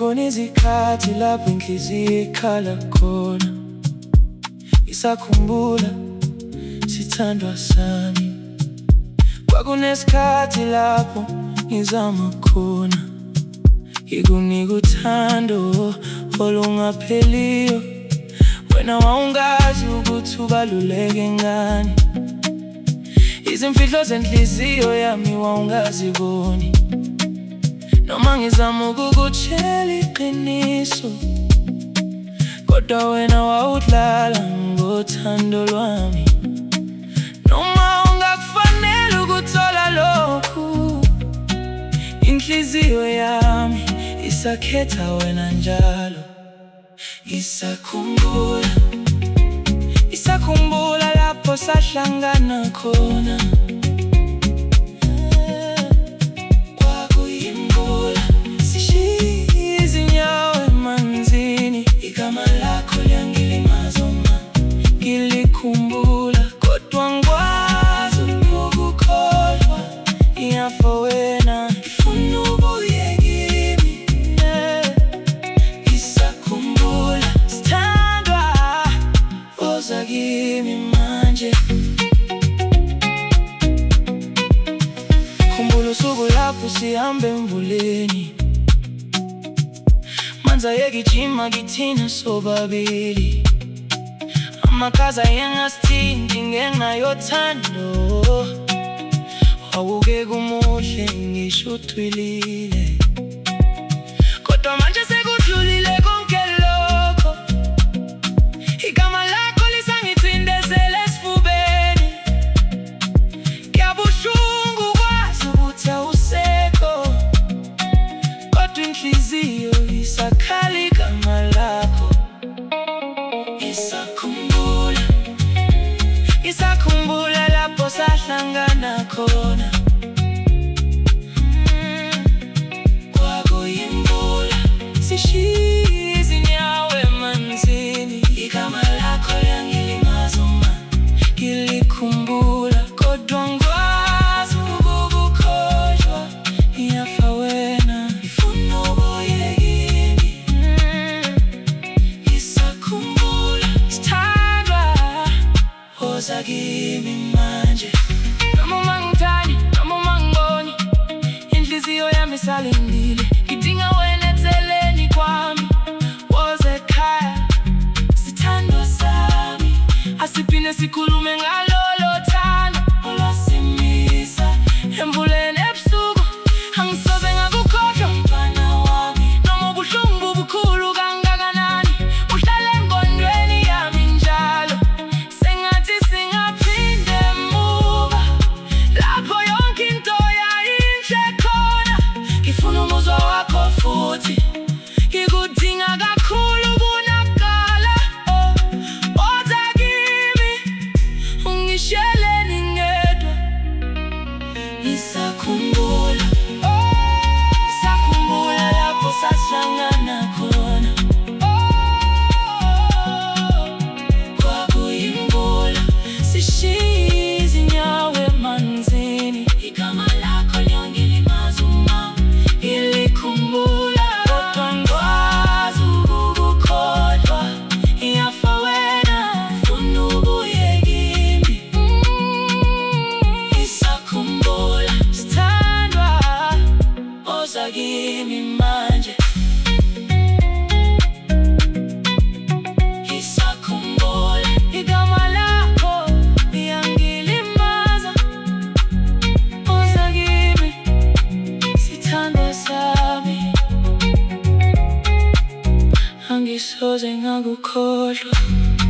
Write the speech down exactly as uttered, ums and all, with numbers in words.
Zikhona izikhathi lapho inhliziyo ikhala khona, ngisakhumbula sithandwa sami. Kwakunesikhathi lapho ngizama khona ngikunika uthando olungapheliyo, wena wawungazi ukuthi ubaluleke ngani. Izimfihlo zenhliziyo yami wawungaziboni, noma ngizama ukukutshela iqiniso, kodwa wena wawudlala ngothando lwami. Noma ungakufanele ukuthola lokhu, inhliziyo yami isakhetha wena njalo. Isakhumbula, isakhumbula lapho sahlangana khona. Kwakuyimvula, sishiya izinyawo emanzini. Igama lakho liyangilimaza uma ngilikhumbula, kodwa ngikwazi ukukukholwa. Ngiyafa wena, ngifuna ubuye kimi. Ngisakhumbula sithandwa, woza kimi manje. Khumbula usuku lapho sihamba emvuleni, manzi ayegijima kithina sobabili. Amakhaza ayengasithinti ngenxa yothando, wawukeka umuhle ngisho uthwilile. Kodwa manje sekudlulile konke lokho, igama lakho lisangicindezela esifubeni. Kuyabuhlungu ukwazi ukuthi awusekho, kodwa inhliziyo isakhala igama lakho. Isakhumbula, isakhumbula lapho sahlangana khona. Kwakuyimvula, sishiya izinyawo emanzini. Igama lakho liyangilimaza uma ngilikhumbula, kodwa ngikwazi ukukukholwa. Ngiyafa wena, ngifuna ubuye kimi. Ngisakhumbula sithandwa, woza kimi manje. Noma ungangithandi, noma ungangiboni, inhliziyo yami isalindile. Ngidinga wena eceleni kwami, woza ekhaya. Sithandwa sami, asiphinde sikhulume ngalolo thando olwasimisa. Emvuleni ebusuku angisoze ngakukhohlwa mfana wami, noma ubuhlungu bubukhulu kangakanani, uhlala engqondweni yami njalo. Sengathi singaphinde emuva, lapho yonke into yayinhle khona. Ngifuna umuzwa wakho futhi, ngikudinga kakhulu kunakala. Oh, woza kimi, ungishiyeleni ngedwa. Ngisakhumbula, oh, ngisakhumbula lapho sahlangana khona. Oh, kwakuyimvula, sishiya izinyawo emanzini. Igama lakho liyangilimaza uma ngilikhumbula, kodwa ngikwazi ukukukholwa. Ngiyafa wena, ngifuna ubuye kimi. Ngisakhumbula sithandwa, woza kimi manje. Ngisakhumbula igama lakho liyangilimaza, woza kimi, sithandwa sami. Angisoze ngakukhohlwa.